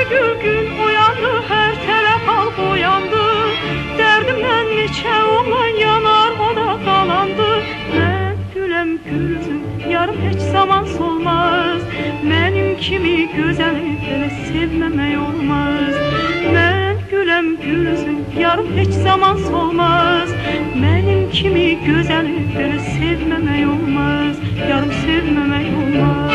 gül gün oyandı, her tərəf halq oyandı. Dərdimdən neçə oğlan yanar, o da qalandı. Mən güləm gülsün, yarım heç zaman solmaz. Mənim kimi gözəli belə sevməmək olmaz. Mən güləm gülsün, yarım heç zaman solmaz. Mənim kimi gözəli belə sevməmək olmaz. Yarım sevməmək olmaz.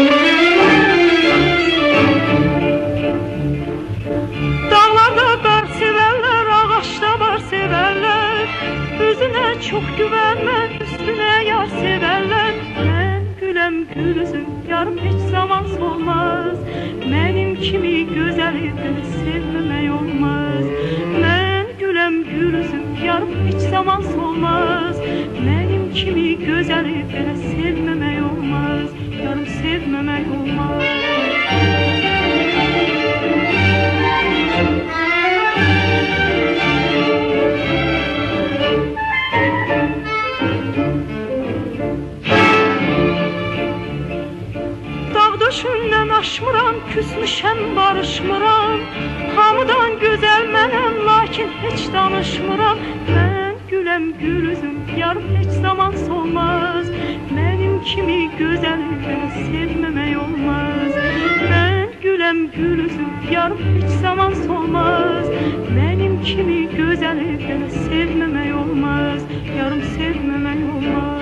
Dağlarda qar sevərlər, ağaçda bar sevərlər. Özünə çox güvənmə, üstünə yar sevərlər. Mən güləm gülsün, yarım heç zaman solmaz. Mənim kimi gözəli belə sevməmək olmaz. Mən güləm gülsün, yarım heç zaman solmaz. Mənim kimi gözəli belə sevməmək olmaz. Yarım sevməmək olmaz. Döşündən aşmıram, küsmüşəm, barışmıram. Hamıdan gözəl mənəm, lakin heç danışmıram. Mən güləm gülsün, yarım heç zaman solmaz. Mənim kimi gözəli belə sevməmək olmaz. Mən güləm gülsün, yarım heç zaman solmaz. Mənim kimi gözəli belə sevməmək olmaz. Yarım sevməmək olmaz.